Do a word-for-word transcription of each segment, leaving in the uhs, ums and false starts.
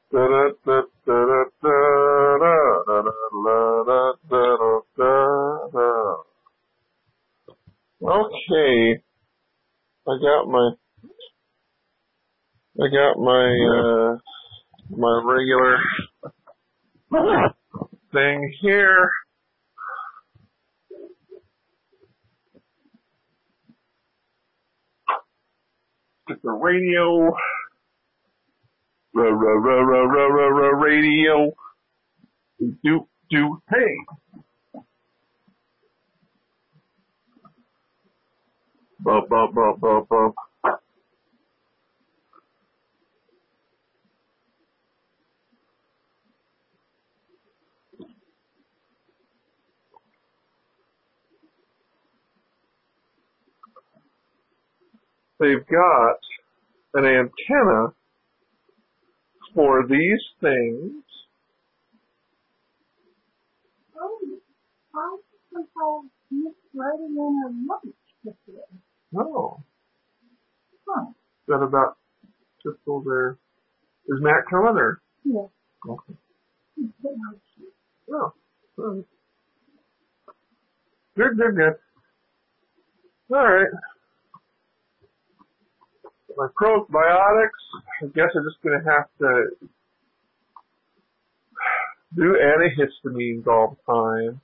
Okay, I got my, I got my, uh, my regular thing here. Get the radio, ra ra ra ra ra ra ra radio, do do hey, bump bump bump bump bump. They've got an antenna for these things. Oh, how people miswriting in a lunch today? Oh. Huh. Is that about typical there? Is Matt coming or? Yeah. Okay. Oh. Good, good, good. All right. My probiotics, I guess I'm just going to have to do antihistamines all the time.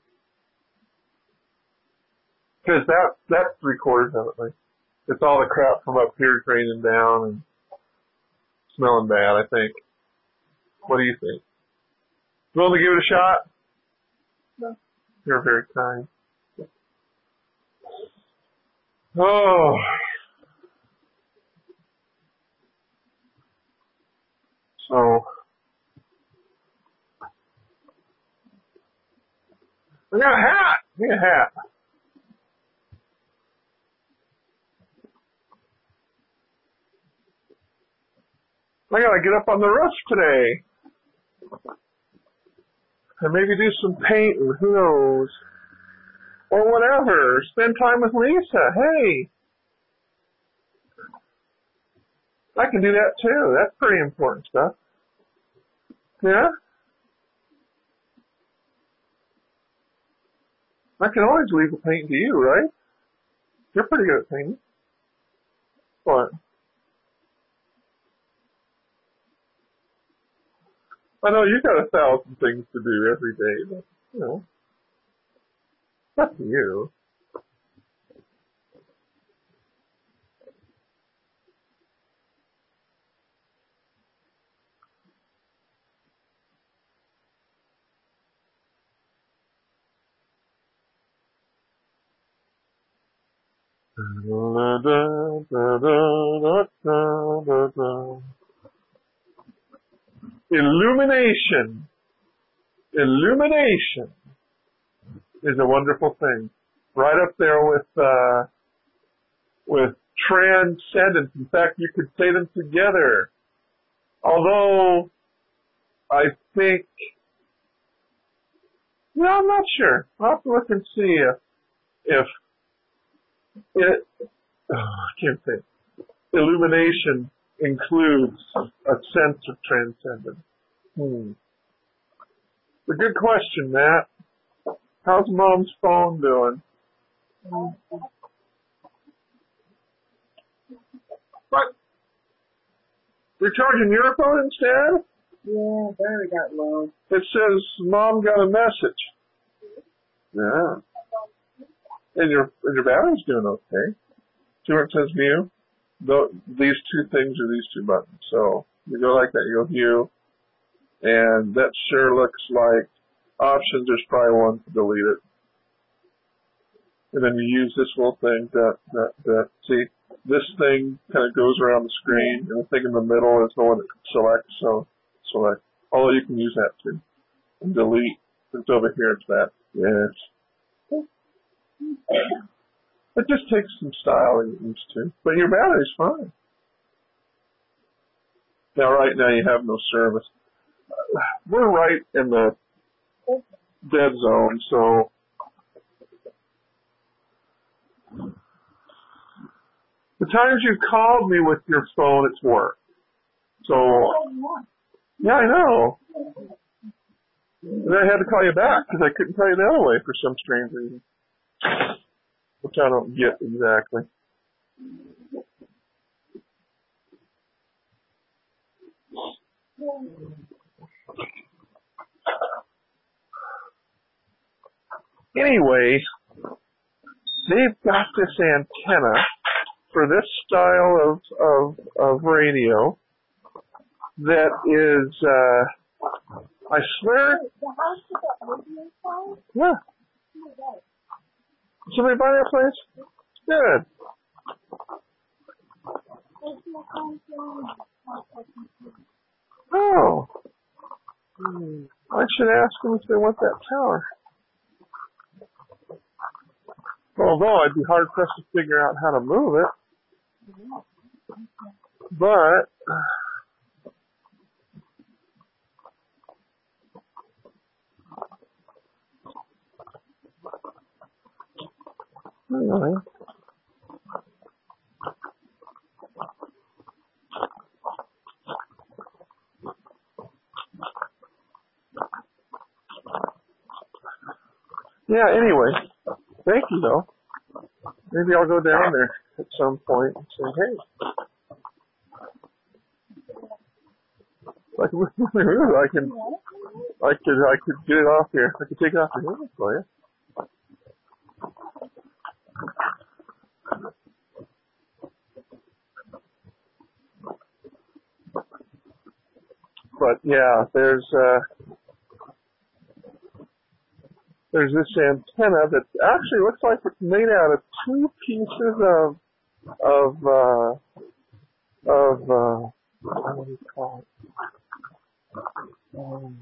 Because that, that's three quarters of it. Like, it's all the crap from up here draining down and smelling bad, I think. What do you think? Willing to give it a shot? No. You're very kind. Oh. So, I got a hat. Give me a hat. I gotta get up on the roof today. And maybe do some painting, who knows. Or whatever. Spend time with Lisa. Hey. I can do that too. That's pretty important stuff. Yeah? I can always leave the painting to you, right? You're pretty good at painting. What? I know you got a thousand things to do every day, but, you know, it's up to you. Illumination. Illumination is a wonderful thing. Right up there with, uh, with transcendence. In fact, you could say them together. Although, I think, no, I'm not sure. I'll have to look and see if, if it, oh, I can't say. Illumination includes a sense of transcendence. Hmm. It's a good question, Matt. How's Mom's phone doing? What? You're charging your phone instead? Yeah, battery got low. It says Mom got a message. Yeah. And your and your battery's doing okay. See where it says view? The, these two things are these two buttons. So you go like that, you go view, and that sure looks like options. There's probably one to delete it. And then you use this little thing that, that, that, see, this thing kind of goes around the screen, and the thing in the middle is the one that selects, so select. Although you can use that too. And delete. It's over here, it's that. Yes. It just takes some style and used to. But your battery's fine. Now, right now, you have no service. We're right in the dead zone, so the times you called me with your phone, it's worked. So, Yeah, I know. And I had to call you back because I couldn't tell you the other way for some strange reason, which I don't get exactly. Anyway, they've got this antenna for this style of of, of radio that is, uh, I swear, yeah. Somebody buy that place? Good. Oh. I should ask them if they want that tower. Although I'd be hard pressed to figure out how to move it. But anyway. Yeah, anyway. Thank you though. Maybe I'll go down there at some point and say, hey, like, I can, I could, I could get it off here. I could take it off your hands for you. But yeah, there's, uh, there's this antenna that actually looks like it's made out of two pieces of, of, uh, of, uh, what do you call it? Um,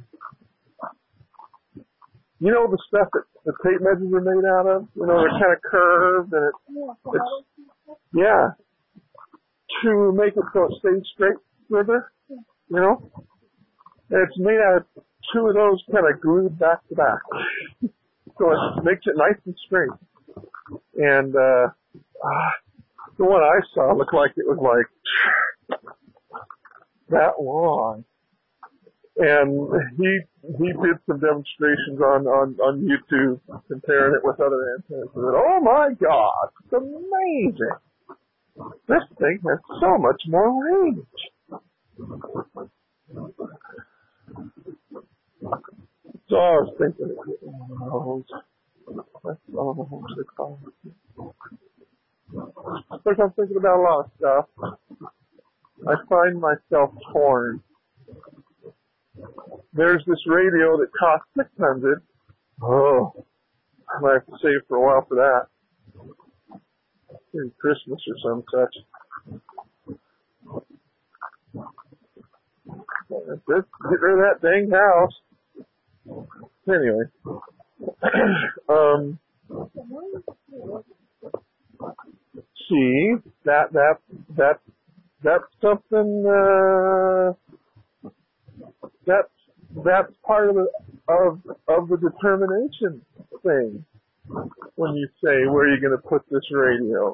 you know the stuff that the tape measures are made out of? You know, they're kind of curved and it, it's, yeah, to make it so it stays straight further, you know? And it's made out of two of those kind of glued back to back. So it makes it nice and straight. And, uh, uh, the one I saw looked like it was like that long. And he he did some demonstrations on, on, on YouTube comparing it with other antennas. And said, oh my God, it's amazing. This thing has so much more range. So I was thinking, oh, that's all the whole shit called. Of course, I'm thinking about a lot of stuff. I find myself torn. There's this radio that costs six hundred. Oh, I might have to save for a while for that. Maybe Christmas or some such. Just get rid of that dang house. Anyway, um, see that that that that's something. Uh, that's that's part of the of of the determination thing. When you say where are you going to put this radio,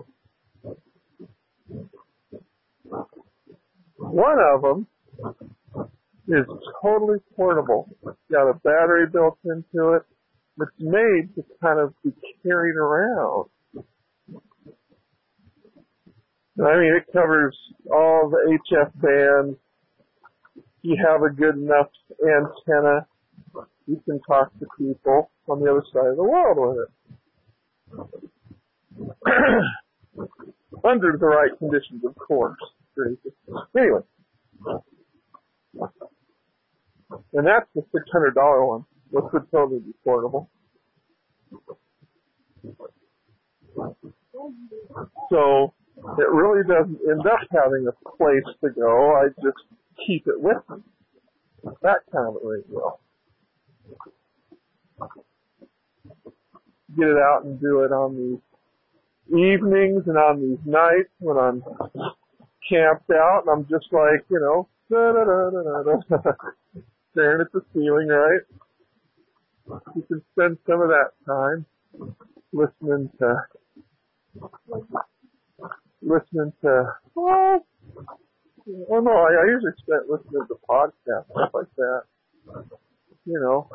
one of them is totally portable. It's got a battery built into it. It's made to kind of be carried around. I mean, it covers all the H F bands. You have a good enough antenna, you can talk to people on the other side of the world with it. Under the right conditions, of course. Anyway. And that's the six hundred dollar one, which would totally be portable. So it really doesn't end up having a place to go. I just keep it with me. That kind of a radio. Get it out and do it on these evenings and on these nights when I'm camped out and I'm just like, you know, da da da da da da. Staring at the ceiling, right? You can spend some of that time listening to, listening to, well, Oh no, I, I usually spent listening to podcasts, stuff like that. You know,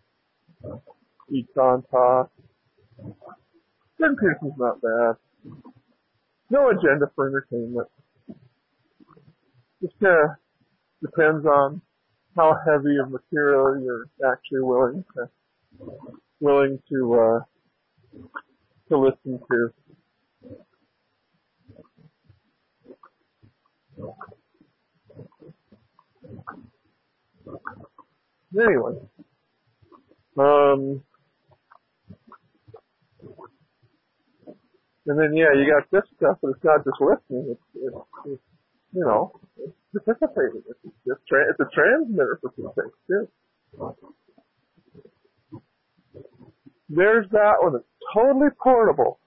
Econ Talk. Ben Peterson's not bad. No agenda for entertainment. Just kind of depends on how heavy of material you're actually willing to willing to uh, to listen to. Anyway, um, and then yeah, you got this stuff, but it's not just listening. It's, it's, it's you know, it's participating. It's, it's, tra- it's a transmitter for some things too. There's that one. It's totally portable.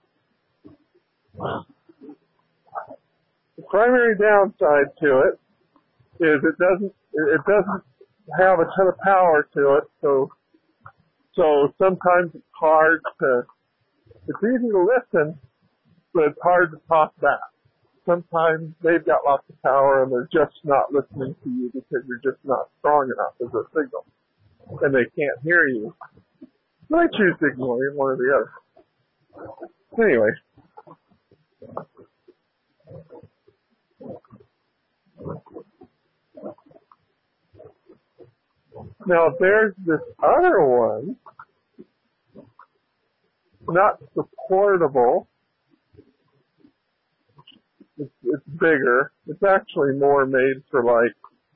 The primary downside to it is it doesn't it doesn't have a ton of power to it, so so sometimes it's hard to it's easy to listen, but it's hard to talk back. Sometimes they've got lots of power and they're just not listening to you because you're just not strong enough as a signal, and they can't hear you. So they choose to ignore you, one or the other. Anyway. Now there's this other one, not supportable. It's, it's bigger. It's actually more made for like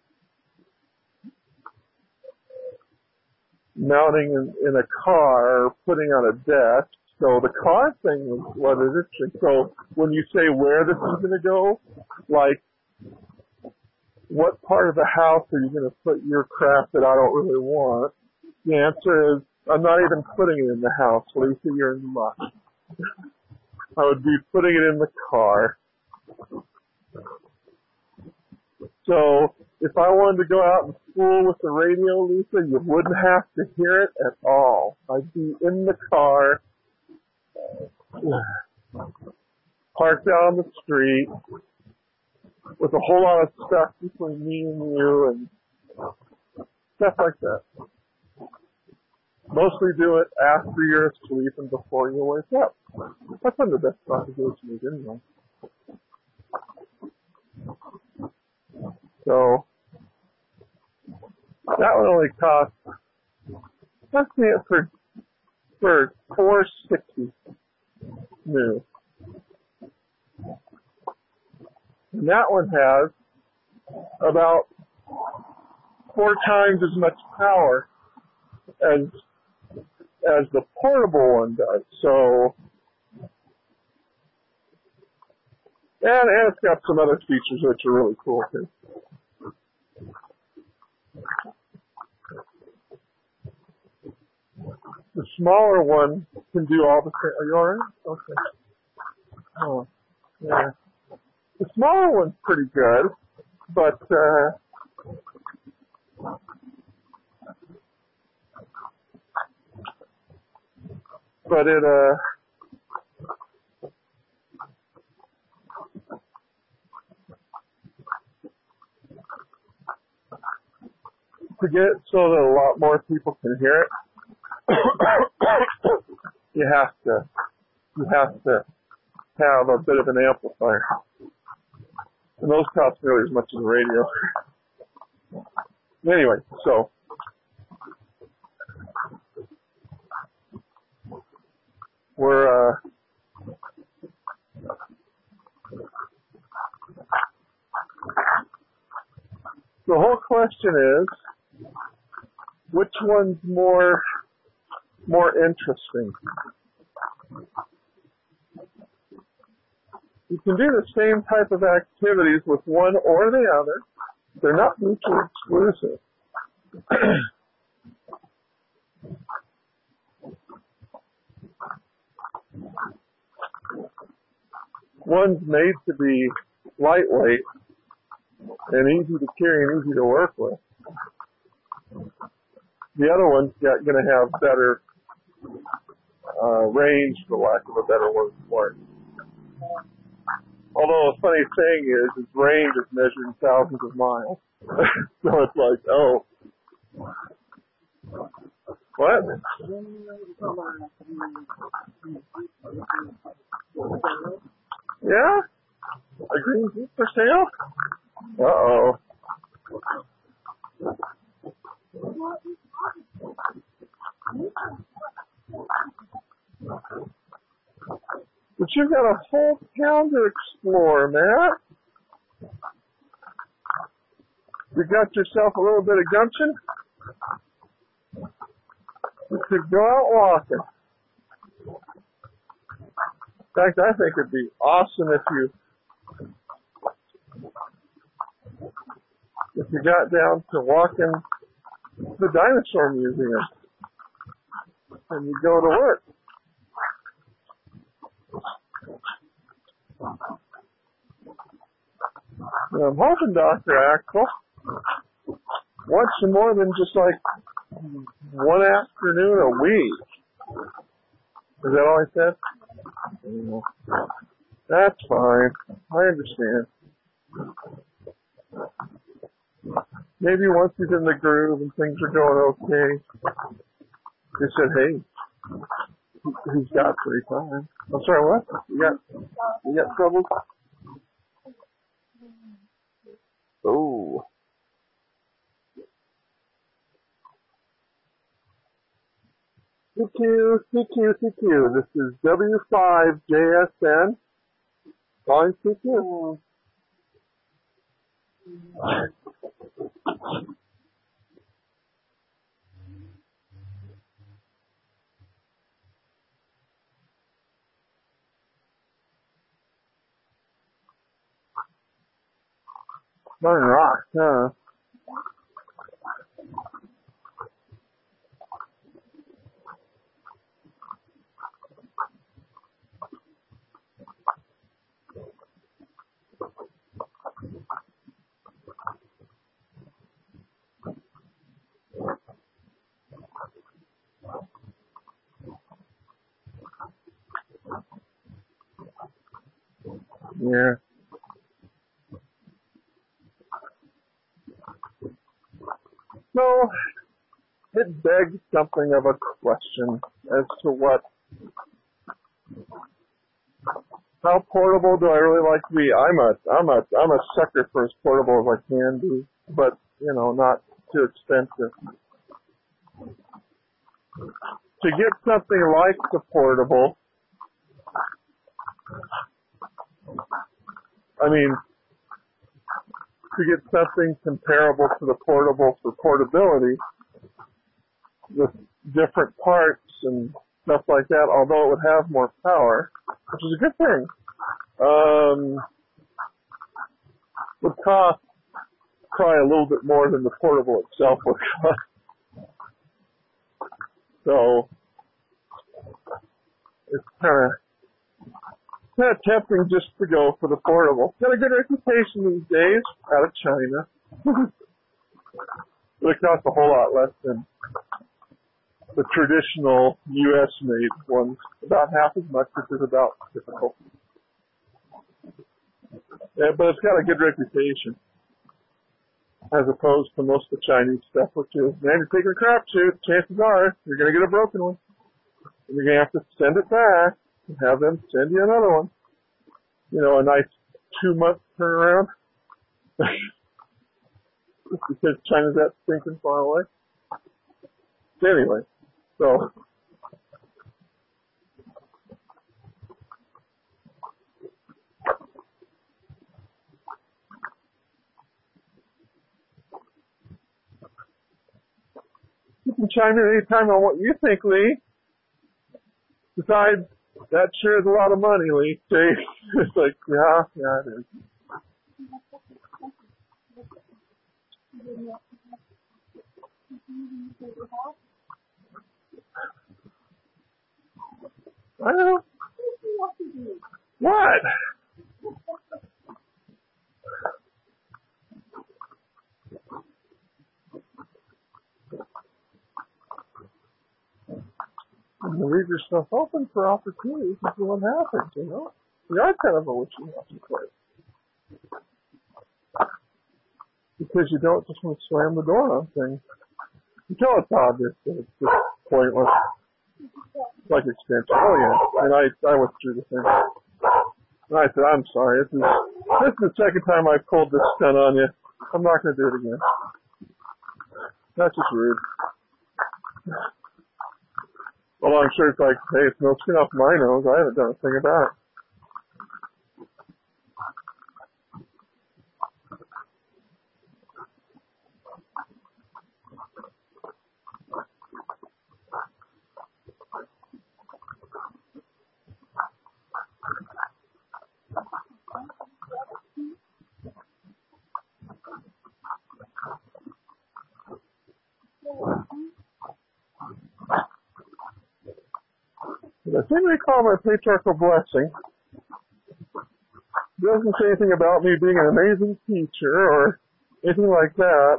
mounting in, in a car or putting on a desk. So the car thing was what is interesting. So when you say where this is going to go, like what part of the house are you going to put your crap that I don't really want? The answer is I'm not even putting it in the house, Lisa. You're in luck. I would be putting it in the car. So if I wanted to go out and fool with the radio, Lisa, you wouldn't have to hear it at all. I'd be in the car, parked out on the street, with a whole lot of stuff between me and you and stuff like that. Mostly do it after you're asleep and before you wake up. That's one of the best propagations anyway. So that would only cost, let's see it for for four sixty new. And that one has about four times as much power as as the portable one does. So, and, and it's got some other features which are really cool too. The smaller one can do all the same. Are you alright? Okay. Oh, yeah. The smaller one's pretty good, but uh, but it uh. to get it so that a lot more people can hear it, you have to you have to have a bit of an amplifier. And those cost nearly as much as the radio. Anyway, so we're uh the whole question is, which one's more more interesting? You can do the same type of activities with one or the other. They're not mutually exclusive. One's made to be lightweight and easy to carry and easy to work with. The other one's got going to have better uh, range, for lack of a better word for it. Although a funny thing is, its range is measured in thousands of miles. So it's like, oh, what? Yeah? A green Jeep for sale? Uh-oh. But you've got a whole town to explore, Matt. You got yourself a little bit of gumption? You could go out walking. In fact, I think it'd be awesome if you if you got down to walking the dinosaur museum and you go to work. And I'm hoping Doctor Axel wants you more than just like one afternoon a week. Is that all I said? Yeah. That's fine. I understand. Maybe once he's in the groove and things are going okay, he said, hey, he's got free time. I'm sorry, what? You got, you got trouble? Oh. C Q, C Q, C Q. This is W five J S N. Calling C Q. Northern Rock, huh? Yeah. No, it begs something of a question as to what, how portable do I really like to be? I'm a, I'm a, I'm a sucker for as portable as I can be, but, you know, not too expensive. To get something like the portable, I mean, to get something comparable to the portable for portability, with different parts and stuff like that, although it would have more power, which is a good thing, um, would cost probably a little bit more than the portable itself would cost. So it's kind of kind of tempting just to go for the portable. Got a good reputation these days out of China. But it costs a whole lot less than the traditional U S made ones. About half as much, which is about typical. Yeah, but it's got a good reputation. As opposed to most of the Chinese stuff, which is, man, you're taking a crapshoot, chances are you're going to get a broken one. And you're going to have to send it back and have them send you another one. You know, a nice two-month turnaround. Because China's that stinking far away. Anyway, so... You can chime in anytime on what you think, Lee. Besides, that sure is a lot of money, Lee. See? It's like, yeah, yeah, it is. I know. What? And leave yourself open for opportunities is what happens, you know? You are kind of a wishy-washy place. Because you don't just want to slam the door on things. You tell it's obvious that it's just pointless. Like extension. Oh yeah. And I, I withdrew the thing. And I said, I'm sorry. This is, this is the second time I pulled this stunt on you. I'm not going to do it again. That's just rude. Well, I'm sure it's like, hey, it's no skin off my nose. I haven't done a thing about it. The thing they call my patriarchal blessing doesn't say anything about me being an amazing teacher or anything like that.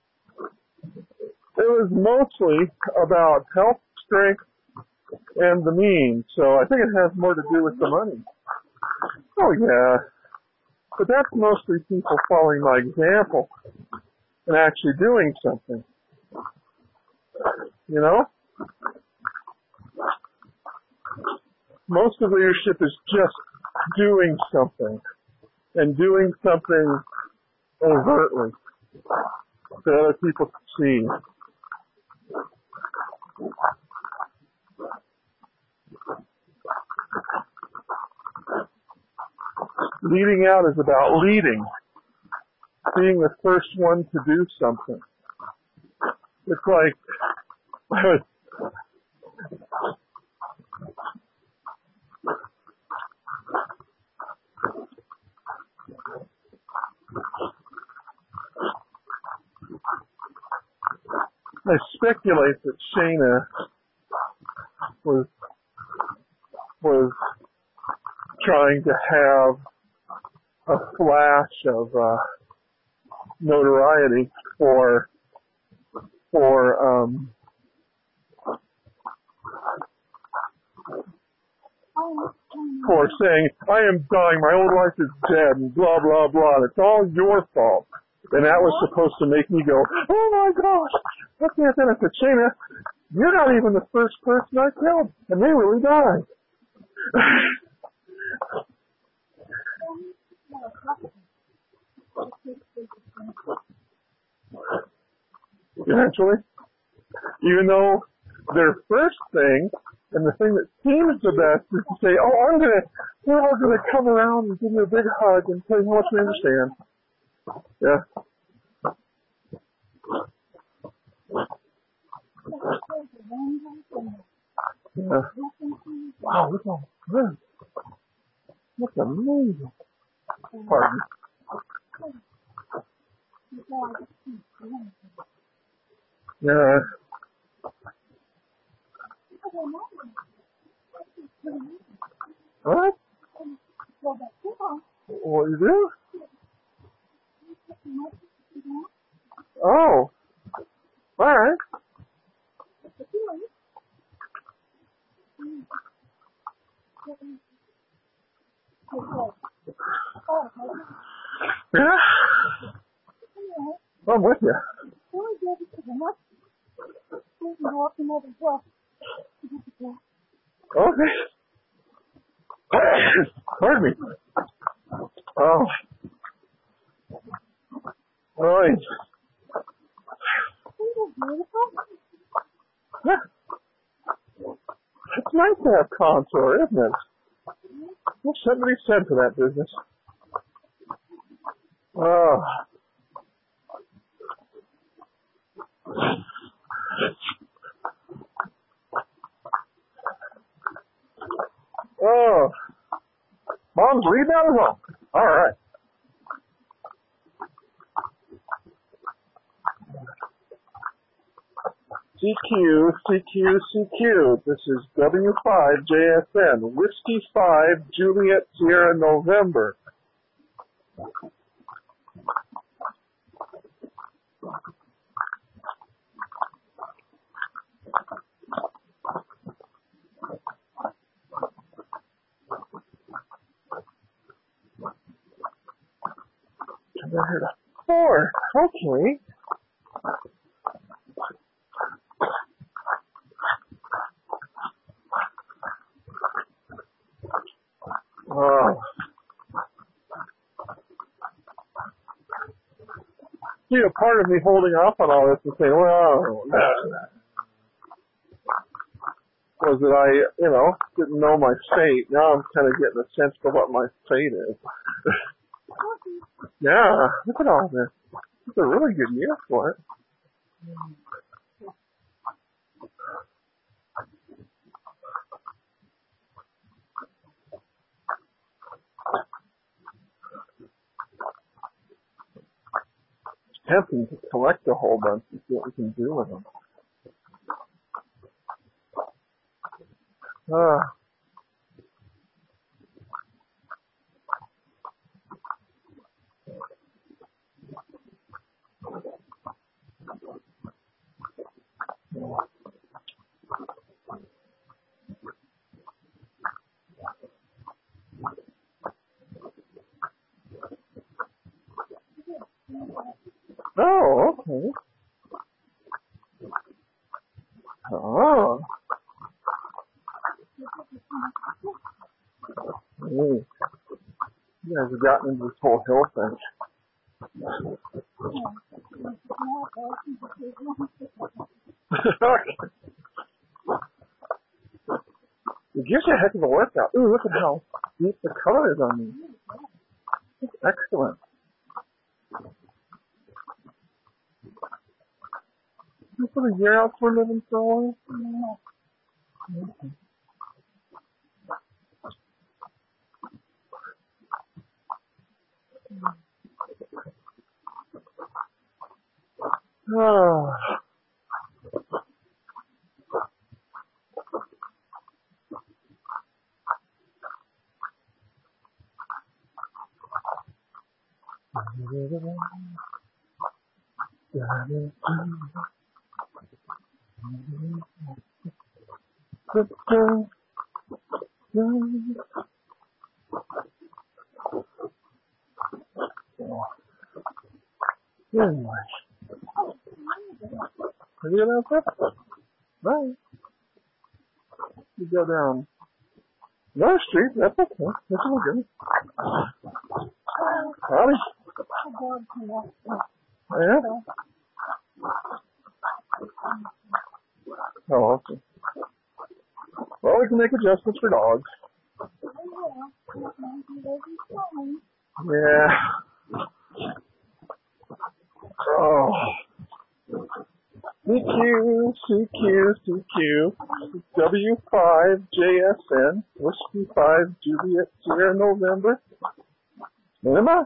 It was mostly about health, strength, and the means. So I think it has more to do with the money. Oh yeah. But that's mostly people following my example and actually doing something. You know? Most of leadership is just doing something, and doing something overtly that other people can see. Leading out is about leading, being the first one to do something. It's like, I was I speculate that Shayna was was trying to have a flash of uh, notoriety for for um, for saying, I am dying, my old life is dead, and blah blah blah. And it's all your fault. And that was supposed to make me go, oh my gosh, I can't benefit Shayna. You're not even the first person I killed, and they really died. Eventually, even though their first thing, and the thing that seems the best, is to say, oh, I'm gonna, we're all gonna come around and give you a big hug and tell you how much we understand. Yeah. Yeah. Wow, look how good. Look amazing. Pardon. Yeah. What? What you do? Oh. Alright. Yeah. I'm with you. Okay. Pardon me. Oh. Right. Yeah. It's nice to have contour, isn't it? What's somebody said for that business? Oh. Oh. Mom's reading out of home. All right. C Q, C Q, C Q. This is W five J S N. Whiskey five, Juliet Sierra November. never heard of four. Okay. Oh. See, a part of me holding off on all this and saying, well, was that I, you know, didn't know my fate. Now I'm kind of getting a sense for what my fate is. Yeah, look at all this. It's a really good year for it. It's tempting to collect a whole bunch and see what we can do with them. Ah. Oh, okay. Oh. Hey. You guys have gotten into this whole hill thing. It gives you a heck of a workout. Ooh, look at how deep the color is on these. It's excellent. You put a year out for living so long? Okay. Ah. Anyway. Have you go down first? Right. You go down another street, that's okay. That's all good. Howdy. Oh, yeah? Oh, okay. Well, we can make adjustments for dogs. Yeah. Oh. C Q, C Q, C Q, W five J S N, Whiskey five, Juliet Sierra November. Remember?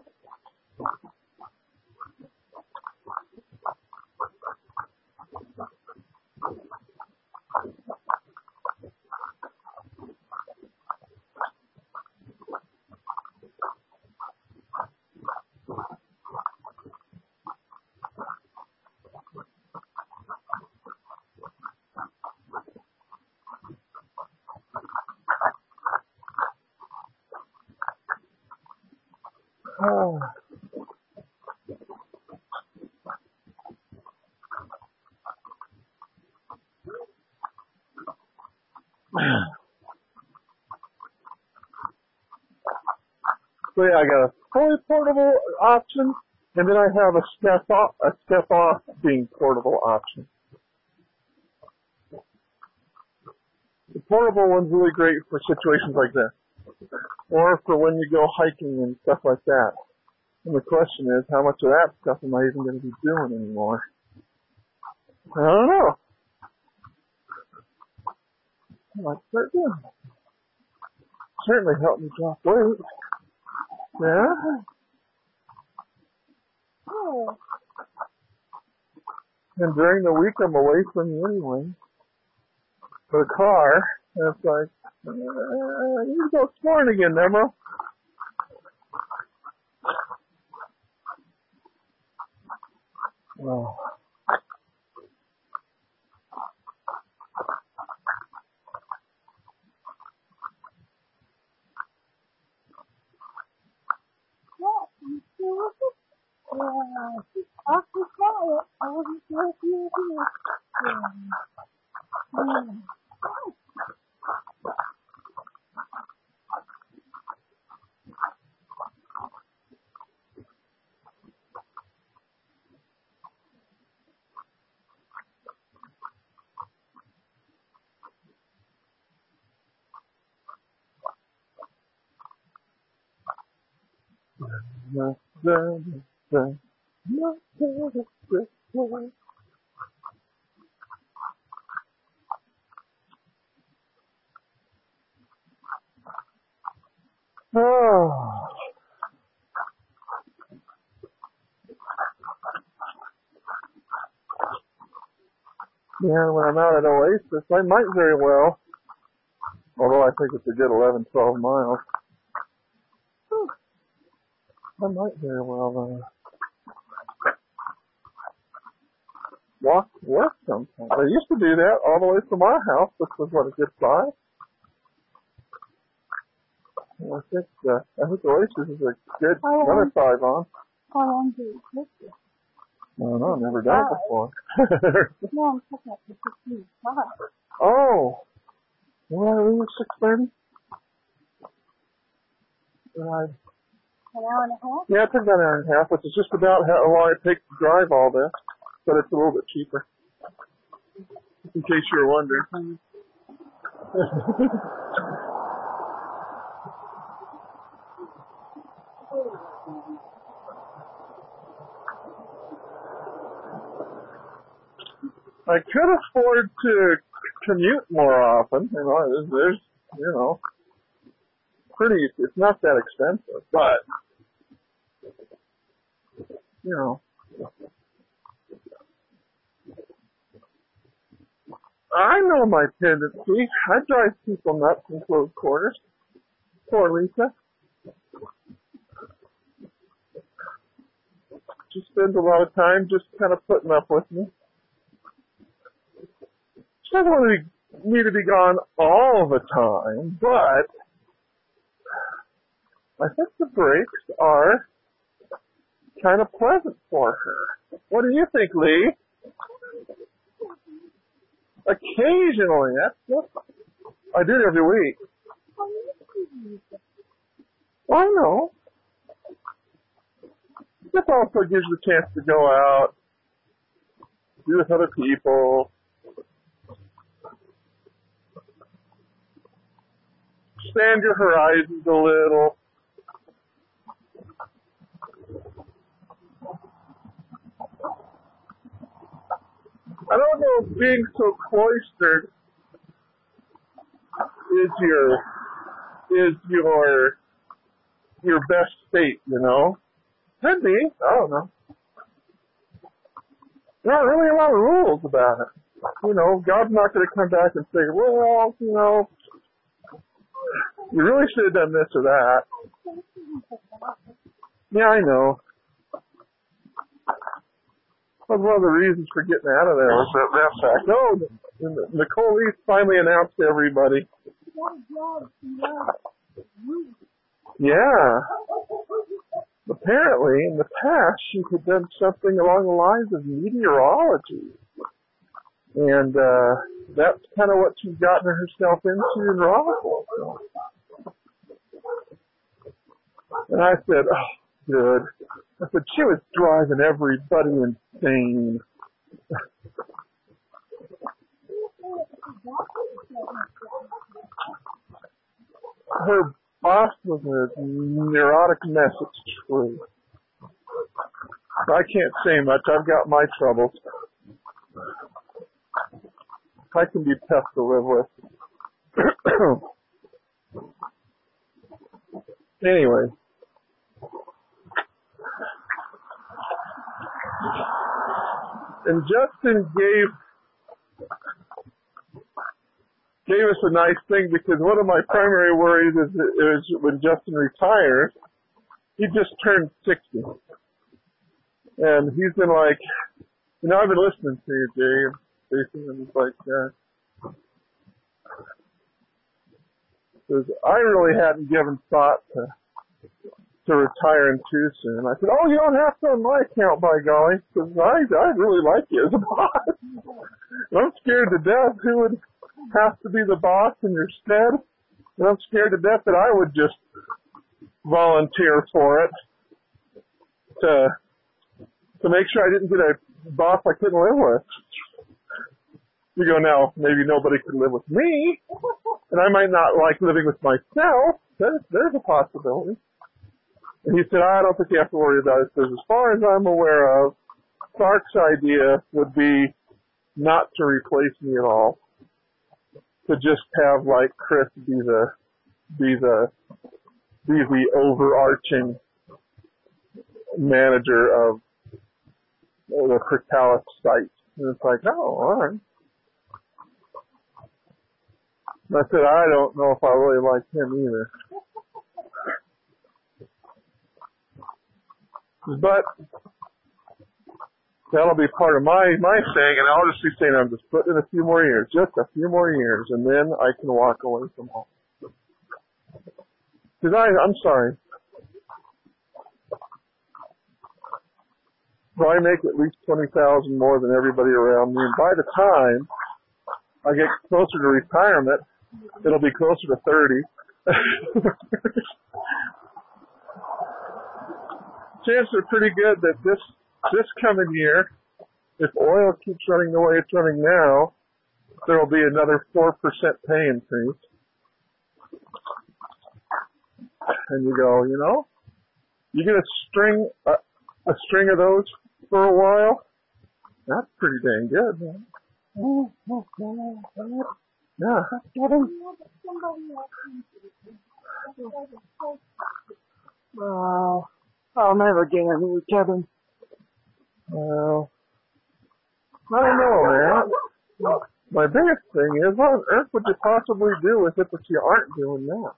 Oh. So yeah, I got a fully portable option, and then I have a step off, a step off being portable option. The portable one's really great for situations like this, or for when you go hiking and stuff like that. And the question is, how much of that stuff am I even going to be doing anymore? I don't know. I might start doing it. Certainly help me drop weight. Yeah? Oh. And during the week I'm away from you anyway. For the car, and it's like, uh, you go exploring again, Nemro. Oh. What? You still with it? Mm. Oh. Yeah, when I'm out at Oasis, I might very well, although I think it's a good eleven, twelve miles, I might very well uh, walk to work sometime. I used to do that all the way from our house, which was, what, a good five? I think, uh, I think Oasis is a good, Oh, another five on. How long do you take it? I don't know, I've never done it before. No, I'm talking about the fifteen five. Oh, well, I leave at six thirty? Right. An hour and a half? Yeah, it took about an hour and a half, which is just about how long it takes to drive all this, but it's a little bit cheaper. In case you were wondering. I could afford to commute more often. You know, there's, there's, you know, pretty, it's not that expensive, but, you know, I know my tendency. I drive people nuts in close quarters. Poor Lisa. She spends a lot of time just kind of putting up with me. She doesn't want to be, me to be gone all the time, but I think the breaks are kind of pleasant for her. What do you think, Lee? Occasionally, that's what I do it every week. Well, I know. This also gives you a chance to go out, be with other people, expand your horizons a little. I don't know if being so cloistered is your is your your best state, you know? Could be. I don't know. There aren't really a lot of rules about it. You know, God's not going to come back and say, well, you know, you really should have done this or that. Yeah, I know. That was one of the reasons for getting out of there was that, that fact. Oh, Nicole Lee finally announced to everybody. Yeah. Apparently, in the past, she had done something along the lines of meteorology. And uh, that's kind of what she's gotten herself into in Roswell. So. And I said, oh, good. I said, she was driving everybody insane. Her boss was a neurotic mess, it's true. I can't say much. I've got my troubles. I can be tough to live with. Anyway. And Justin gave gave us a nice thing because one of my primary worries is, is when Justin retires, he just turned sixty. And he's been like, you know, I've been listening to you, Jay, Jason, and he's like, uh, says, I really hadn't given thought to to retiring too soon. I said, oh, you don't have to on my account, by golly, because I, I really like you as a boss. I'm scared to death who would have to be the boss in your stead. And I'm scared to death that I would just volunteer for it to to make sure I didn't get a boss I couldn't live with. You go, now, maybe nobody could live with me, and I might not like living with myself. There's, there's a possibility. And he said, I don't think you have to worry about it. He says, as far as I'm aware of, Clark's idea would be not to replace me at all, to just have like Chris be the be the be the overarching manager of the Crictalis site. And it's like, oh, all right. And I said, I don't know if I really like him either. But that'll be part of my, my thing, and I'll just be saying I'm just putting in a few more years, just a few more years, and then I can walk away from home. Because I, I'm sorry. So I make at least twenty thousand more than everybody around me, and by the time I get closer to retirement, it'll be closer to thirty. Chances are pretty good that this this coming year, if oil keeps running the way it's running now, there will be another four percent pay increase. And you go, you know, you get a string a, a string of those for a while. That's pretty dang good, man. Yeah. Wow. I'll never get any Kevin. Well, I don't know, man. My biggest thing is, what on earth would you possibly do with it that you aren't doing now?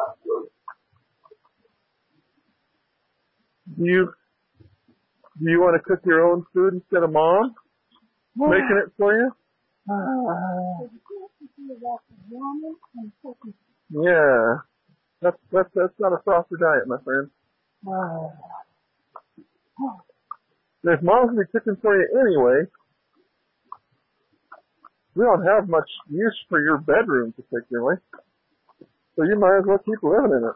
Do you do you want to cook your own food instead of mom making it for you? Uh, Yeah, that's that's that's not a proper diet, my friend. uh, And if mom's gonna be cooking for you anyway, we don't have much use for your bedroom particularly, so you might as well keep living in it.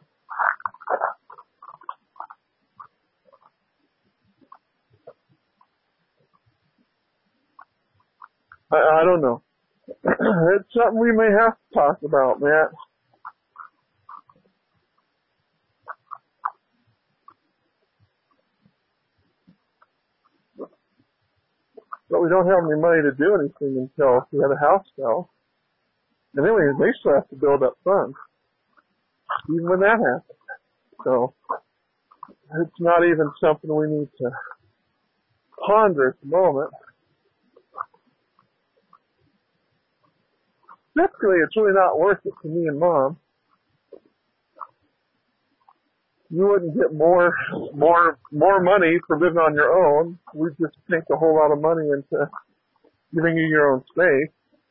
I, I don't know. It's something we may have to talk about, Matt. But we don't have any money to do anything until we have a house sale. And then we may still have to build up funds, even when that happens. So it's not even something we need to ponder at the moment. Typically, it's really not worth it to me and Mom. You wouldn't get more, more, more money for living on your own. We just sink a whole lot of money into giving you your own space.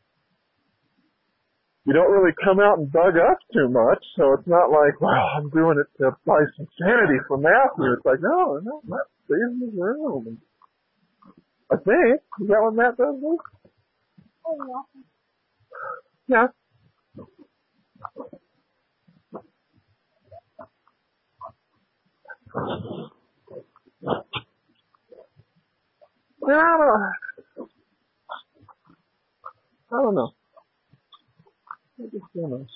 You don't really come out and bug us too much, so it's not like, well, I'm doing it to buy some sanity for Matthew. It's like, no, no, Matt stays in his room. I think. Is that what Matt does? Luke? Yeah. Yeah, I don't, I don't know. I just don't know.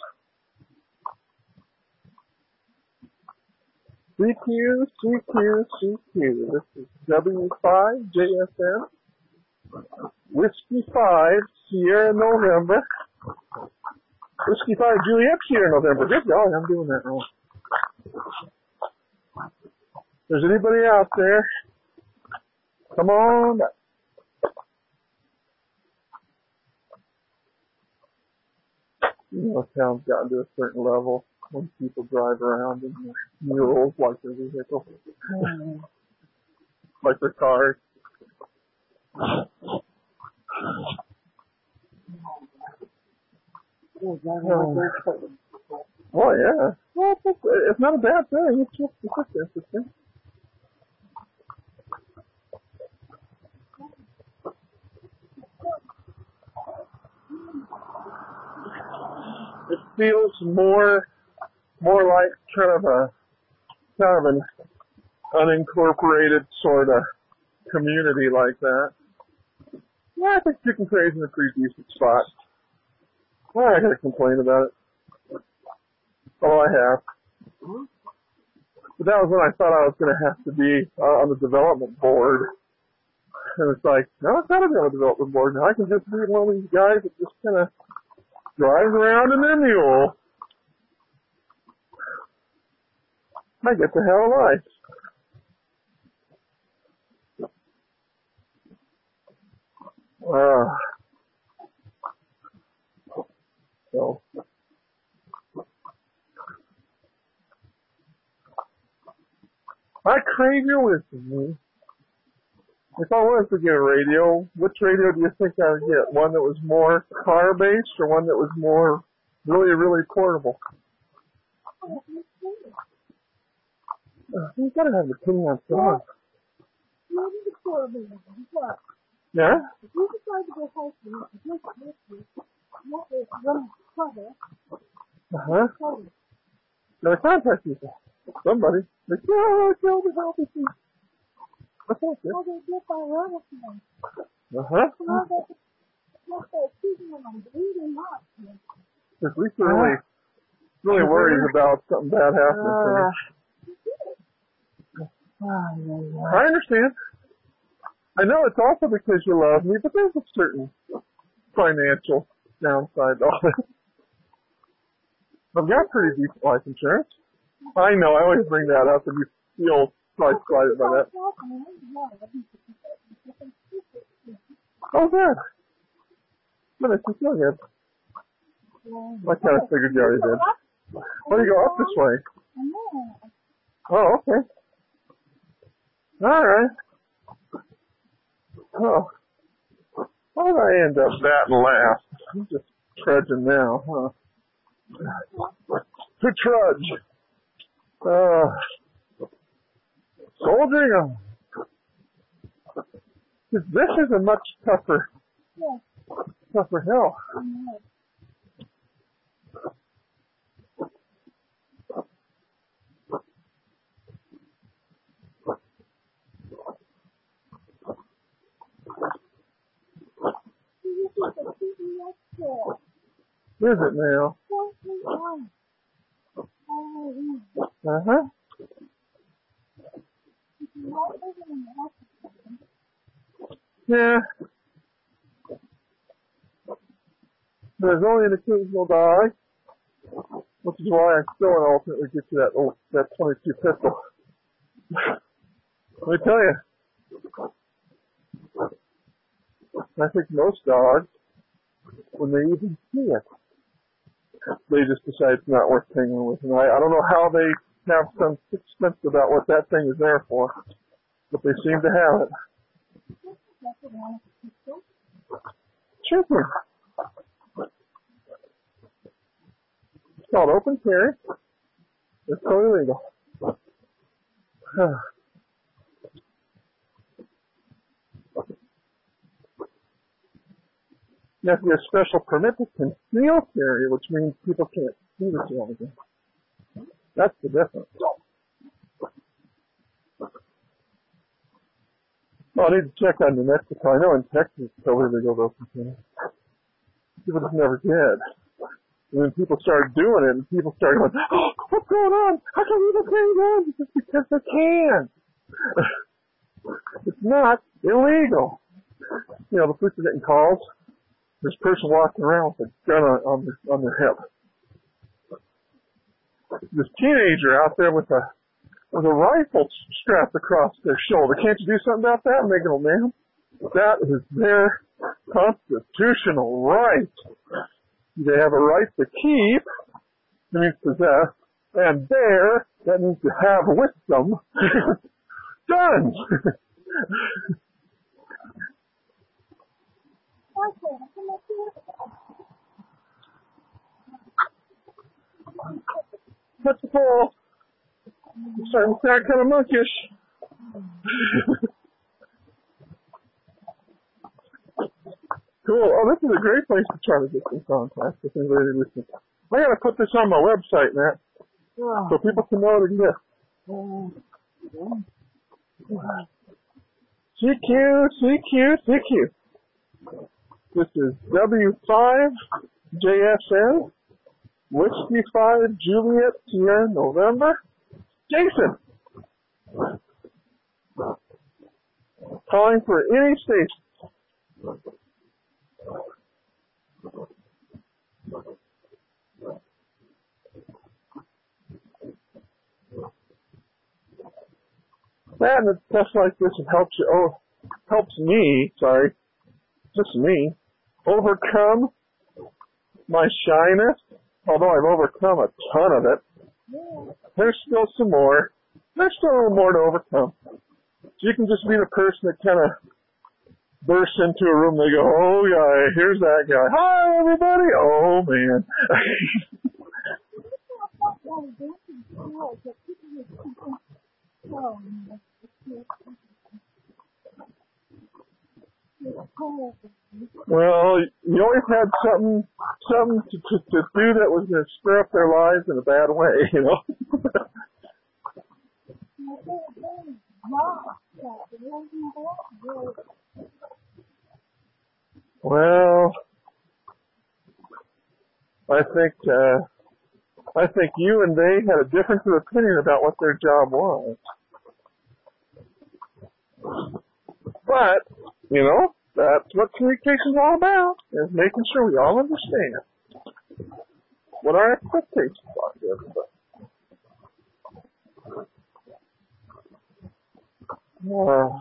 C Q, C Q, C Q. This is W five J S M. Whiskey five, Sierra November. Whiskey five, Juliet, Sierra November. Good dog, I'm doing that wrong. If there's anybody out there, come on back. You know, town's gotten to a certain level when people drive around in mules like their vehicle, like their cars. Oh, oh yeah. Well, it's, it's not a bad thing. It's just, it's just interesting. feels more, more like kind of a, kind of an unincorporated sort of community like that. Yeah, I think Chicken Craze is a pretty decent spot. Well, I gotta complain about it. Oh, I have. But that was when I thought I was gonna have to be uh, on the development board. And it's like, no, it's not a development board. Now I can just be one of these guys that just kind of drives around in their mule. I get the hell of life. Uh, so, I crave your wisdom, man. If I was to get a radio, which radio do you think I would get? One that was more car-based or one that was more really, really portable? Uh, you gotta have an opinion on stuff. Yeah? Uh-huh. Now contact people. Somebody. Like, oh, tell me help me. What's that? Uh-huh. Because Lisa really, really worries about something bad happening to me. I understand. I know it's also because you love me, but there's a certain financial downside to all this. I've got pretty decent life insurance. I know, I always bring that up, and you feel quite slighted by that. Oh, good. But it's still good. I kind of figured you already did. Why do you go up this way? Oh, okay. All right. Oh. Why did I end up batting last? I'm just trudging now, huh? To trudge. Uh, soldiering on. This is a much tougher, tougher hill. Is it now? Uh-huh. Yeah. There's only an occasional dog, which is why I still want to ultimately get you that old, that twenty-two pistol. Let me tell you, I think most dogs, when they even see it, they just decide it's not worth hanging with. And I, I don't know how they have some sixth sense about what that thing is there for, but they seem to have it. Sure thing. It's called open carry. It's totally legal. You have to get a special permit to conceal carry, which means people can't see what you want to do. That's the difference. Well, I need to check on New Mexico. I know in Texas it's totally legal to open carry. People just never did. And then people started doing it, and people started going, oh, what's going on? How come people carry guns? It's because they can. It's not illegal. You know, the police are getting calls. This person walking around with a gun on, on, their, on their hip. This teenager out there with a with a rifle strapped across their shoulder. Can't you do something about that? And they go, ma'am, that is their constitutional right. They have a right to keep, that means possess, and bear, that means to have with them, guns. What's the pole? I'm starting to sound kind of monkish. Cool. Oh, this is a great place to try to get in contact with anybody listening. I gotta put this on my website, Matt, so people can know it exists. C Q, C Q, C Q. This is W five J S N, Whiskey five Juliet Sierra November. Jason! Calling for any station. Man, and stuff like this, it helps you, oh, helps me, sorry, just me, overcome my shyness, although I've overcome a ton of it. There's still some more. There's still a little more to overcome. So you can just be the person that kind of bursts into a room, they go, oh yeah, here's that guy. Hi everybody! Oh man. Well, you always had something, something to, to, to do that was going to stir up their lives in a bad way, you know? Well, I think, uh, I think you and they had a difference of opinion about what their job was. But, you know, that's what communication's all about, is making sure we all understand what our expectations are to everybody. Uh,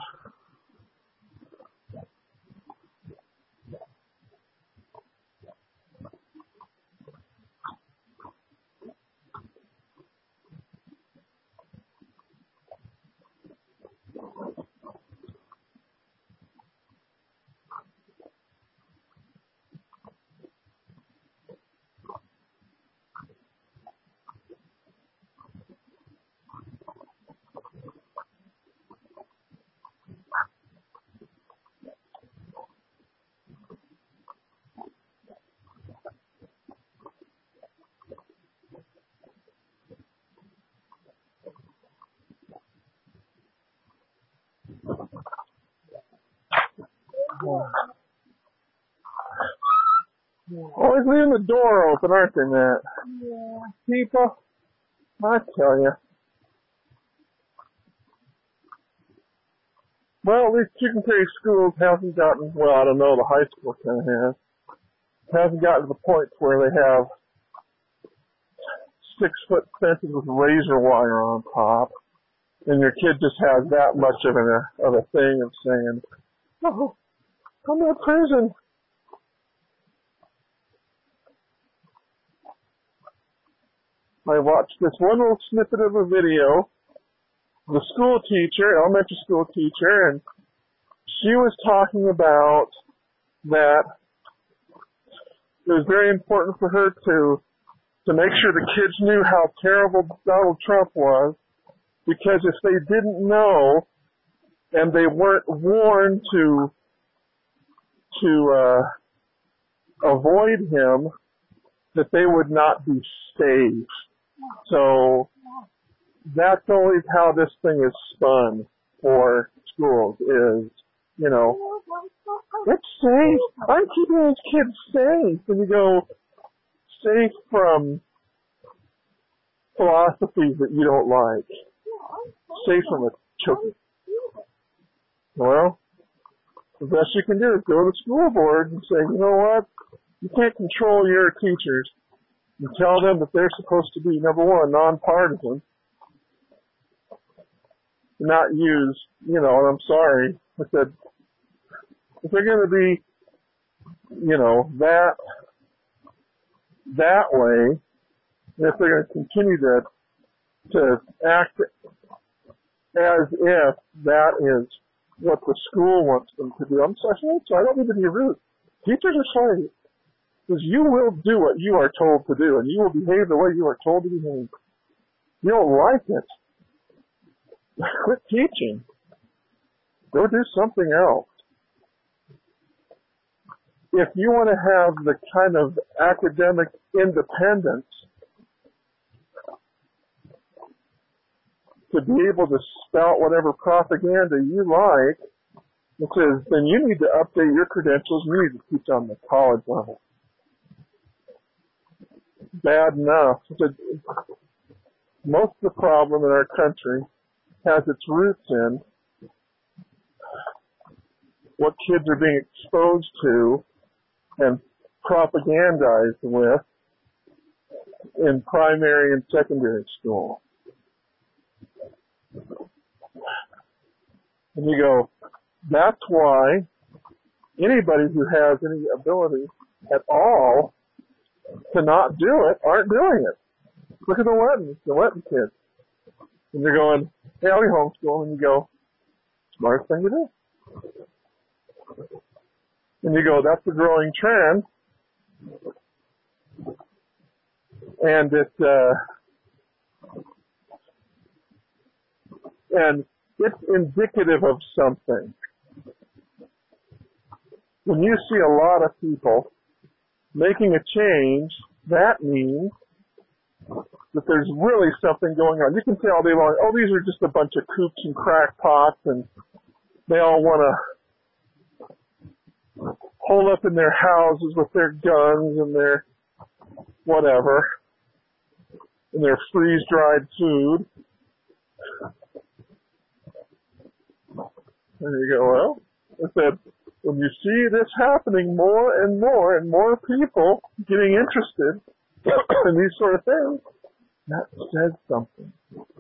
Always leaving the door open, aren't they, Matt? Yeah. People, I tell you. Well, at least Chicken Prairie Schools hasn't gotten, well, I don't know, the high school kind of has, hasn't gotten to the point where they have six-foot fences with razor wire on top, and your kid just has that much of a, of a thing of saying, oh, I'm in prison. I watched this one little snippet of a video, the school teacher, elementary school teacher, and she was talking about that it was very important for her to to make sure the kids knew how terrible Donald Trump was, because if they didn't know and they weren't warned to to uh, avoid him, that they would not be safe. So that's always how this thing is spun for schools is, you know, it's safe. I'm keeping these kids safe. And you go, safe from philosophies that you don't like. Safe from a choking. Well, the best you can do is go to the school board and say, you know what? You can't control your teachers. You tell them that they're supposed to be, number one, nonpartisan, not use, you know, and I'm sorry, I said, if they're going to be, you know, that, that way, if they're going to continue to, to act as if that is what the school wants them to do, I'm sorry, so I don't need to be rude. Teachers are slaves. Because you will do what you are told to do, and you will behave the way you are told to behave. You don't like it. Quit teaching. Go do something else. if you want to have the kind of academic independence to be able to spout whatever propaganda you like, it says, then you need to update your credentials. You need to teach on the college level. Bad enough. Most of the problem in our country has its roots in what kids are being exposed to and propagandized with in primary and secondary school. And you go, that's why anybody who has any ability at all to not do it aren't doing it. Look at the Lettons, the Letton kids. And they're going, hey, I'll be homeschooled. And you go, smartest thing to do. And you go, that's a growing trend. And it, uh, and it's indicative of something. When you see a lot of people making a change, that means that there's really something going on. You can say all day long, oh, these are just a bunch of kooks and crackpots, and they all want to hole up in their houses with their guns and their whatever, and their freeze-dried food. There you go. Well, I said, when you see this happening more and more and more people getting interested in these sort of things, that says something.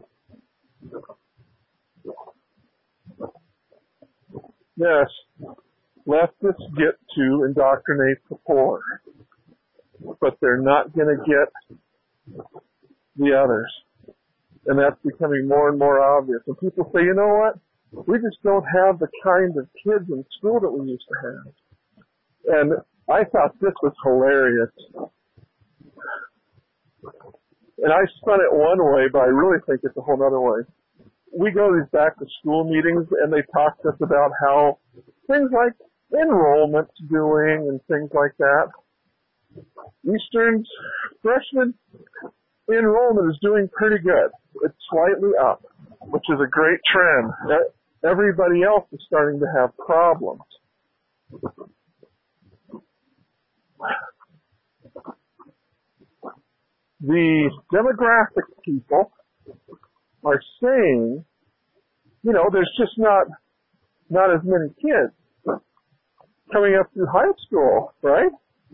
Yes, leftists get to indoctrinate the poor, but they're not going to get the others. And that's becoming more and more obvious. And people say, you know what? We just don't have the kind of kids in school that we used to have. And I thought this was hilarious. And I spun it one way, but I really think it's a whole other way. We go to these back to school meetings and they talk to us about how things like enrollment's doing and things like that. Eastern's freshman enrollment is doing pretty good. It's slightly up, which is a great trend. Everybody else is starting to have problems. The demographic people are saying, you know, there's just not not as many kids coming up through high school, right?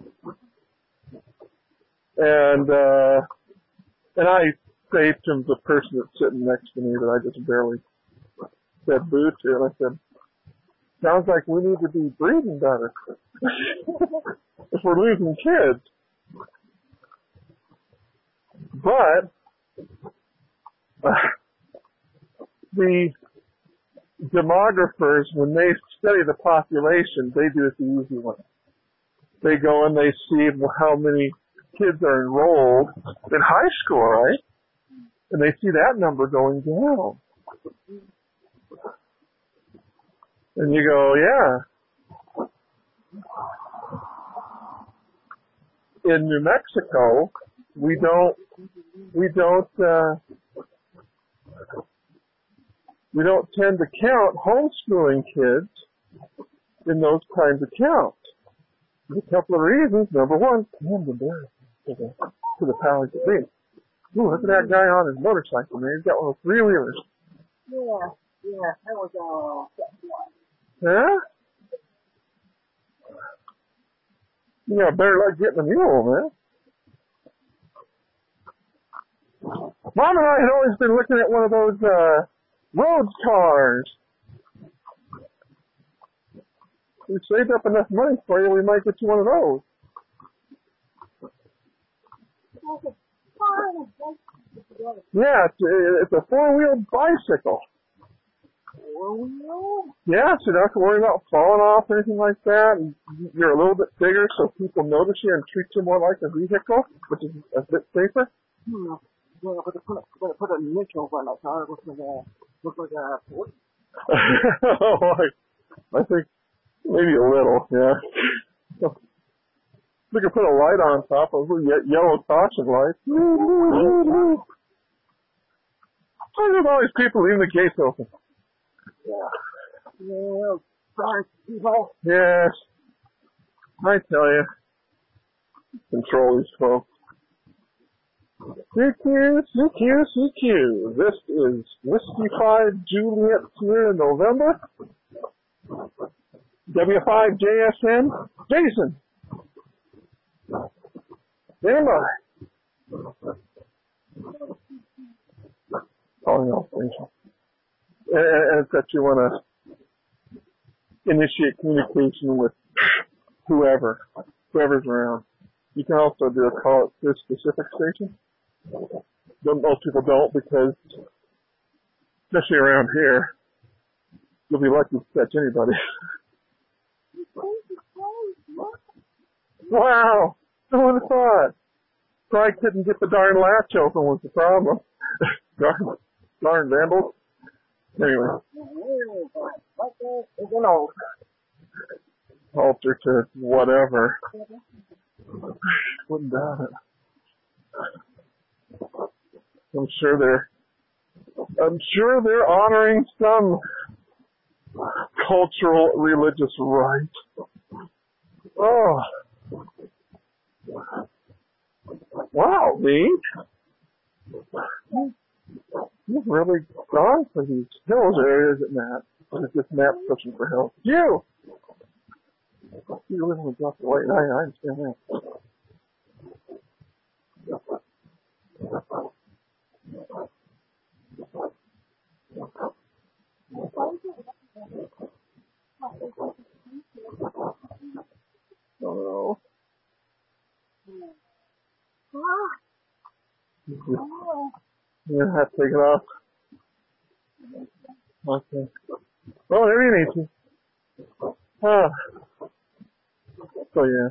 And uh, and I say to the person that's sitting next to me that I just barely said boo to, and I said, sounds like we need to be breeding better if we're losing kids. But uh, the demographers, when they study the population, they do it the easy way. They go and they see how many kids are enrolled in high school, right? And they see that number going down. And you go, yeah. In New Mexico, we don't, we don't, uh, we don't tend to count homeschooling kids in those kinds of counts. There's a couple of reasons. Number one, damn embarrassing to the, to the powers that be. Ooh, look at that guy on his motorcycle, man. He's got one of those three-wheelers. Yeah, yeah, that was, uh, one. Huh? You got better luck getting a mule, man. Mom and I had always been looking at one of those, uh, road cars. We saved up enough money for you, we might get you one of those. Yeah, it's, it's a four-wheel bicycle. Four-wheel? Yeah, so you don't have to worry about falling off or anything like that. And you're a little bit bigger, so people notice you and treat you more like a vehicle, which is a bit safer. Hmm. Yeah, but to put, put, put a niche over it, like, uh, looks like a, looks like a forty. Oh, I, I think maybe a little, yeah. So we could put a light on top of it, ye- yellow caution light. Look at all these people leaving the gates open. Yeah. Yeah. Sorry, people. Yes. I tell you. Control these folks. C Q, C Q, C Q. This is Whiskey five Juliet Sierra November. W five J S N. Jason. Stand by. Calling all station. And, and it's that you want to initiate communication with whoever, whoever's around. You can also do a call to a specific station. But most people don't because, especially around here, you'll be lucky to catch anybody. Wow! No one thought. Probably couldn't get the darn latch open was the problem. darn, darn vandals. Anyway. Alter to whatever. Wouldn't doubt it. I'm sure they're, I'm sure they're honoring some cultural, religious right. Oh. Wow, Lee. You've really gone for these hills, or is it Matt? Or is this Matt pushing for hills? You! You live in the drop the light. I, I understand that. Oh no. You're gonna have to take it off. Okay. Oh, there you need to. Ah. So yeah.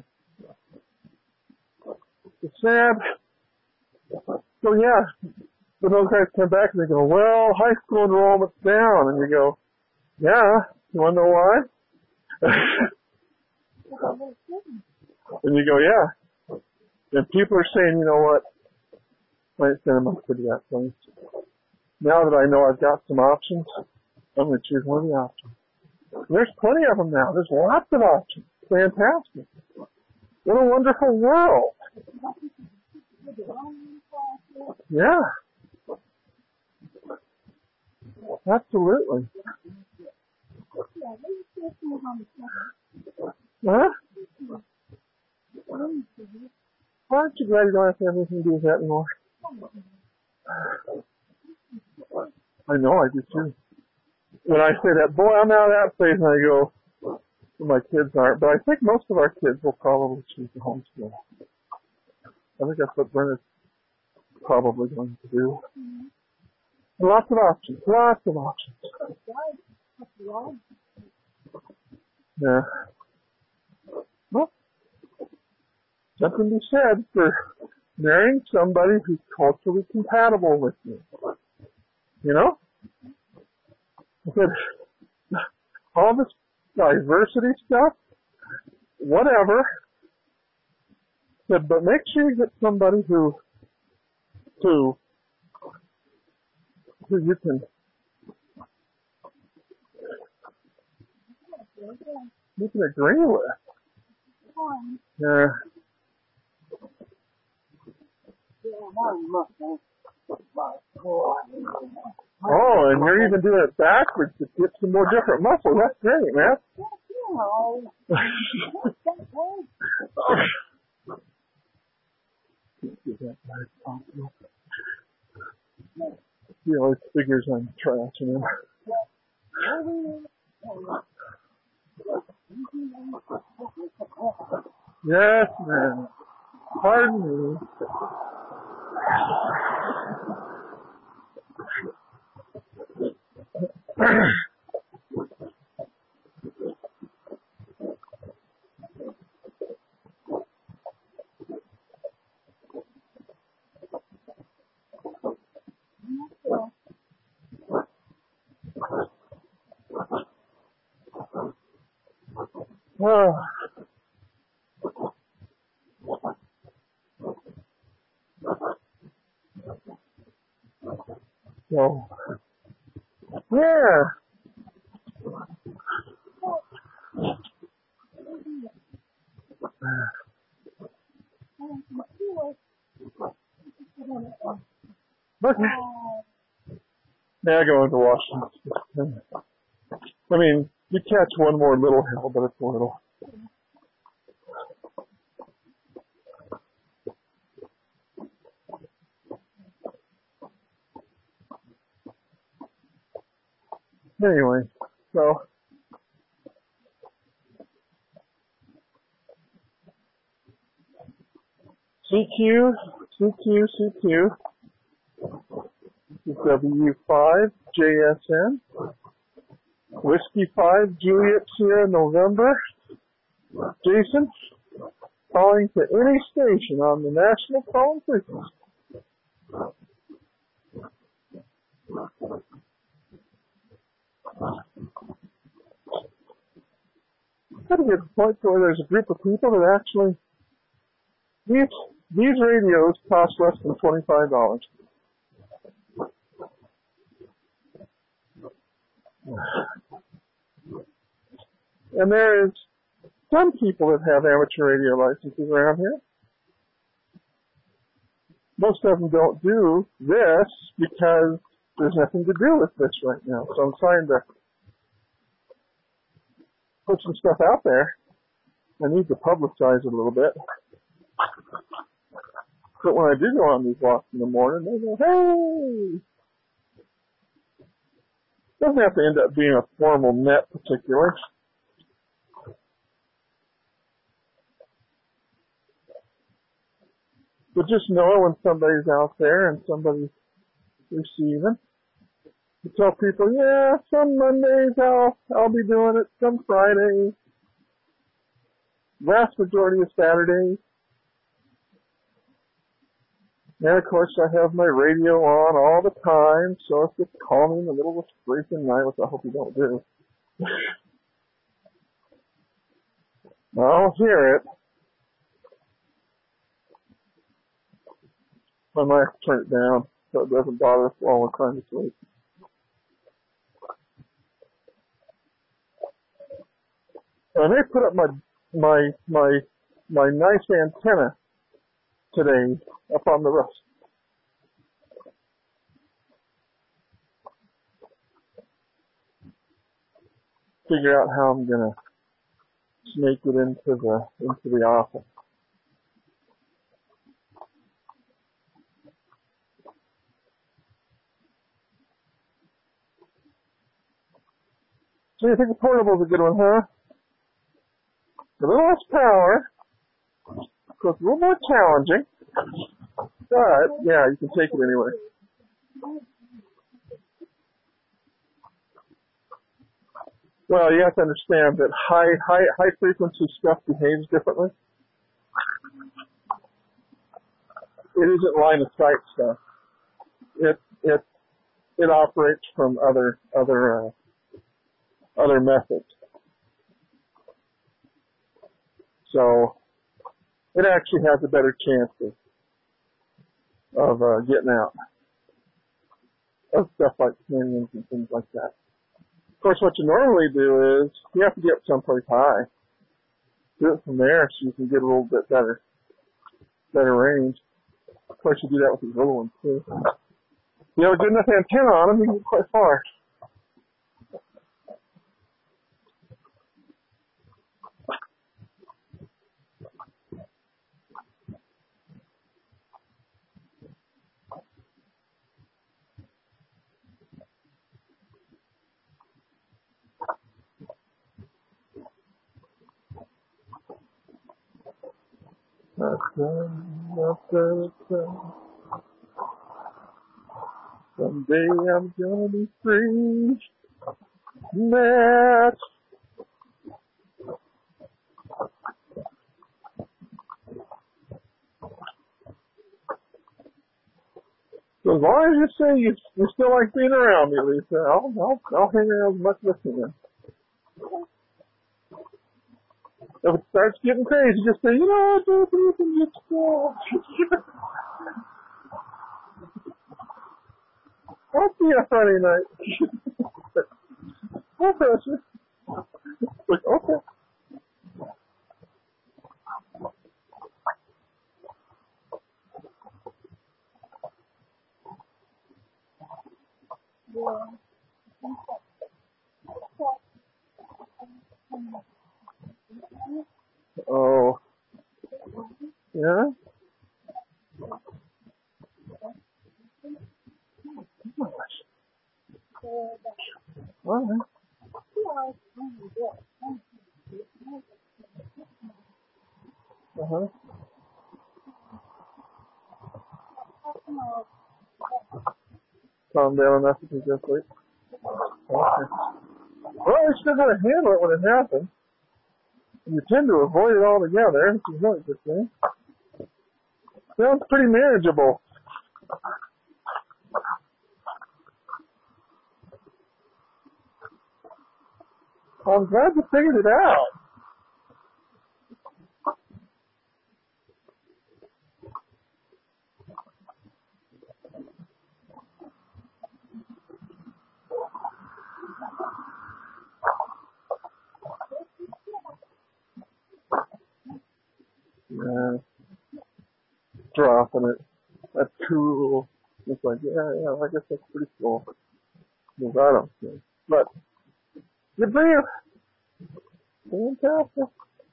It's sad. So yeah. But those guys come back and they go, well, high school enrollment's down. And you go, yeah. You wanna know why? And you go, yeah. And people are saying, you know what? I ain't sending my kid to that place. Now that I know I've got some options, I'm going to choose one of the options. There's plenty of them now. There's lots of options. Fantastic. What a wonderful world. Yeah. Absolutely. Huh? Aren't you glad you don't have to have anything to do with that anymore? I know, I do too. When I say that, boy, I'm out of that place, and I go, well, my kids aren't. But I think most of our kids will probably choose the homeschool. I think that's what Brenna's probably going to do. And lots of options, lots of options. Yeah. Well, something to be said for marrying somebody who's culturally compatible with you. You know? I said, all this diversity stuff, whatever. I said, but make sure you get somebody who, who, who you can, you can agree with. Yeah. Oh, and you're even doing it backwards to get some more different muscle. That's great, man. He always figures I'm trashing him. Yes, man. Pardon me. Oh. So, yeah. Okay. Now I go into Washington. I mean, you catch one more little hill, but it's little. Anyway, so C Q, C Q, C Q, W five, J S N, Whiskey five, Juliet Sierra, November, Jason, calling to any station on the national phone frequency. Got to get to the point where there's a group of people that actually, these, these radios cost less than twenty-five dollars. And there is some people that have amateur radio licenses around here. Most of them don't do this because there's nothing to do with this right now. So I'm trying to put some stuff out there. I need to publicize it a little bit. But when I do go on these walks in the morning, they go, hey! Doesn't have to end up being a formal net particularly. But just know when somebody's out there and somebody's receiving. You tell people, yeah, some Mondays I'll, I'll be doing it, some Fridays, vast majority of Saturdays. And of course I have my radio on all the time, so if you call me in the middle of the freaking night, which I hope you don't do, I'll hear it. I might have to turn it down so it doesn't bother us while we're trying to sleep. And they put up my my my my nice antenna today up on the roof. Figure out how I'm gonna snake it into the into the office. So you think the portable's a good one, huh? A little less power, of course, a little more challenging, but yeah, you can take it anyway. Well, you have to understand that high high high frequency stuff behaves differently. It isn't line of sight stuff. It it it operates from other other uh, other methods. So it actually has a better chance of, of uh, getting out of stuff like canyons and things like that. Of course, what you normally do is you have to get someplace high. Do it from there so you can get a little bit better, better range. Of course, you do that with these little ones too. If you have a good enough antenna on them, you can get quite far. Someday I'm gonna be free. Matt. So as long as you say you, you still like being around me, Lisa, I'll, I'll, I'll hang around as much as I can. If it starts getting crazy, just say, you know what, dude, you can just go. Okay. see you Friday night. No pressure. Like, okay. Oh. Yeah? All right. Uh-huh. Calm down enough to just sleep. Okay. Well, we still got to handle it when it happens. You tend to avoid it altogether, which is not a good thing. Sounds pretty manageable. Well, I'm glad you figured it out. Yeah. Dropping it. That's cool. It's like, yeah, yeah, I guess that's pretty cool. Because I don't care. But, good for you. Fantastic.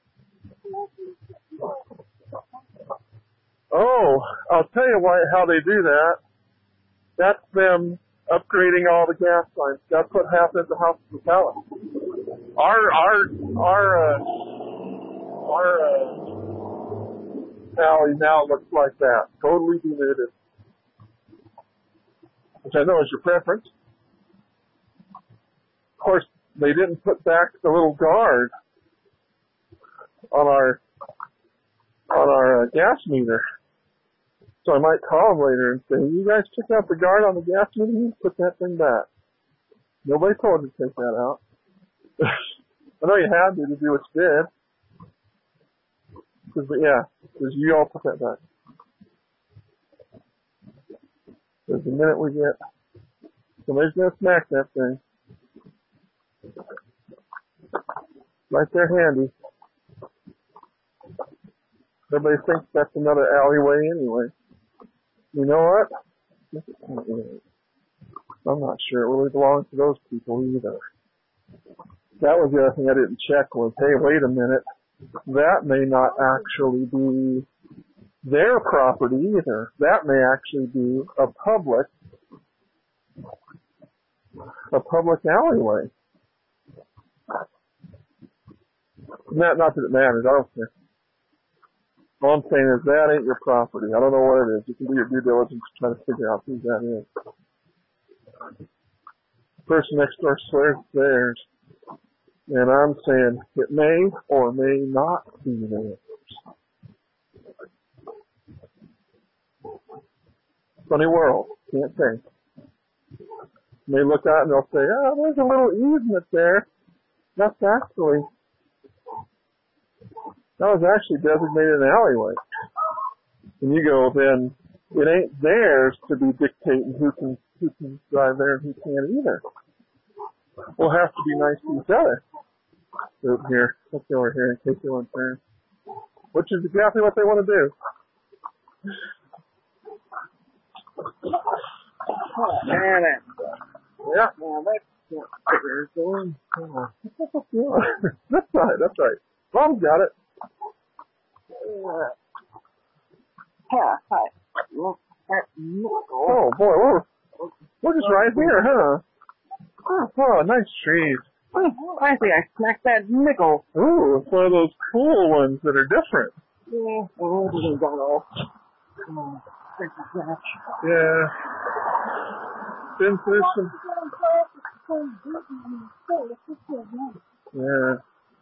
Oh, I'll tell you why, how they do that. That's them upgrading all the gas lines. That's what happened at the House of the Palace. Our, our, our, uh, our, uh, alley now looks like that. Totally denuded. Which I know is your preference. Of course, they didn't put back the little guard on our, on our uh, gas meter. So I might call them later and say, you guys took out the guard on the gas meter, you put that thing back. Nobody told you to take that out. I know you had to to do what you did. Cause, yeah, because you all put that back. Because the minute we get, somebody's going to smack that thing. Right there handy. Everybody thinks that's another alleyway anyway. You know what? I'm not sure it really belongs to those people either. That was the other thing I didn't check was, hey, wait a minute. That may not actually be their property either. That may actually be a public, a public alleyway. Not, not that it matters. I don't care. All I'm saying is that ain't your property. I don't know what it is. You can do your due diligence to try to figure out who that is. The person next door swears it's theirs. And I'm saying it may or may not be theirs. Funny world. Can't say. And they look out and they'll say, oh, there's a little easement there. That's actually, that was actually designated an alleyway. And you go, then it ain't theirs to be dictating who can, who can drive there and who can't either. We'll have to be nice to each other. Over here. Let's go over here in case they want to turn. Which is exactly what they want to do. Oh, man, it. Yeah. Man, that's not going. That's right, that's right. Mom's got it. Yeah. Yeah, hi. Look at nickel. Oh, boy, we're, we're just right here, huh? Oh, oh, nice trees. I think I smacked that nickel. Ooh, it's one of those cool ones that are different. Yeah, oh, it didn't go off. Oh, thank you, Josh. Yeah. Been through some... Yeah.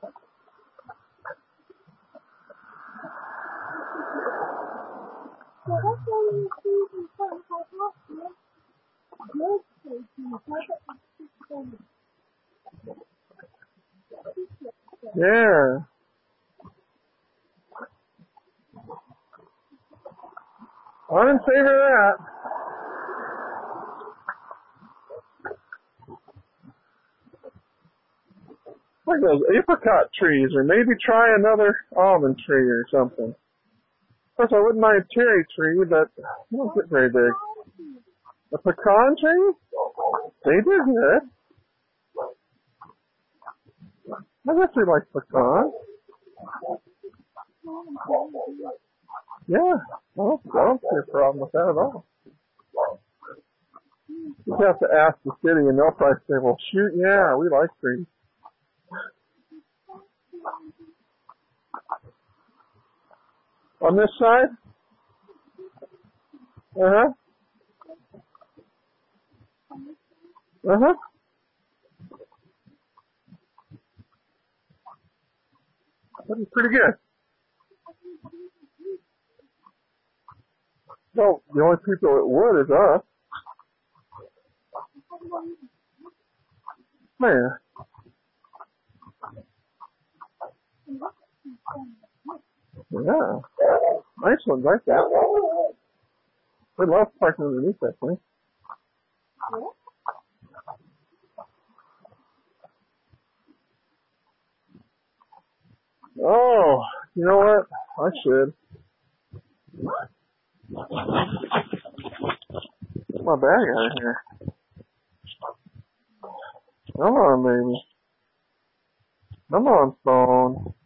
Yeah. I'm in favor of that. Like those apricot trees, or maybe try another almond tree or something. Of course, I wouldn't mind a cherry tree, but it won't get very big. A pecan tree? They do good. I guess we like pecan. Yeah, I don't, I don't see a problem with that at all. You have to ask the city, and they'll probably say, well, shoot, yeah, we like trees. On this side? Uh-huh. Uh-huh. That'd be pretty good. Well, the only people that would is us. Man. Yeah. Nice ones like that. We love parking underneath that thing. Oh, you know what? I should. Get my bag out of here. Come on, baby. Come on, phone.